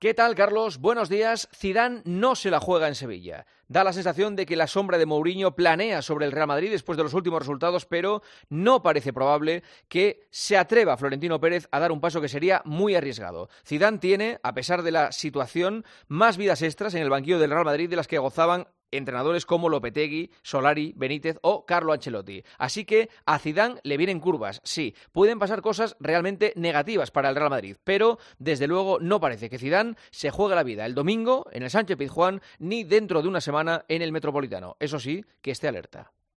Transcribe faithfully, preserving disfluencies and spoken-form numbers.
¿Qué tal, Carlos? Buenos días. Zidane no se la juega en Sevilla. Da la sensación de que la sombra de Mourinho planea sobre el Real Madrid después de los últimos resultados, pero no parece probable que se atreva Florentino Pérez a dar un paso que sería muy arriesgado. Zidane tiene, a pesar de la situación, más vidas extras en el banquillo del Real Madrid de las que gozaban entrenadores como Lopetegui, Solari, Benítez o Carlo Ancelotti. Así que a Zidane le vienen curvas. Sí, pueden pasar cosas realmente negativas para el Real Madrid, pero desde luego no parece que Zidane se juegue la vida el domingo en el Sánchez Pizjuán ni dentro de una semana en el Metropolitano. Eso sí, que esté alerta.